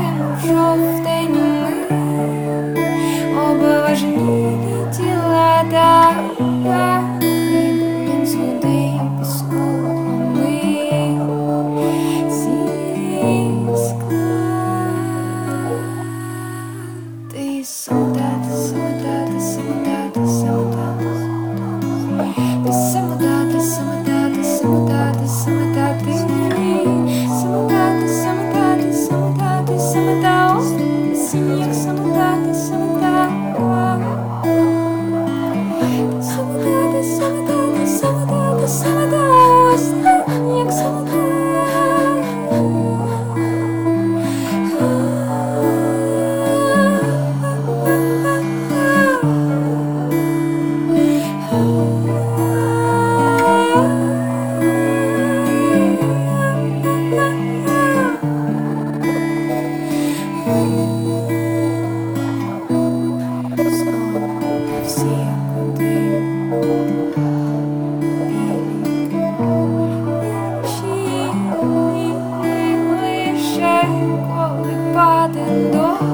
дим жовтень ми обважнілі тіла та він з води і піску, а ми зі скла. Ти самотати, самотати, самотати, самотати. Ти самотати, самотати, самотати, самотати. Самотати, самотати, самотати, самота. Осінь, як самотати, самота. Самотати, самотати, самотати, самота. Осінь, як самота. Всі куди лише коли паде дощ.